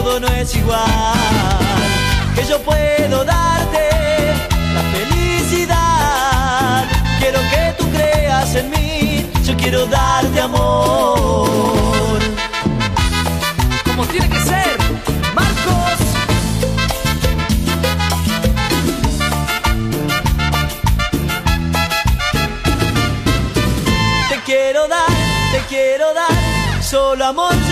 todo no es igual, que yo puedo darte la felicidad. Quiero que tú creas en mí, yo quiero darte amor. Como tiene que ser, Marcos. Te quiero dar solo amor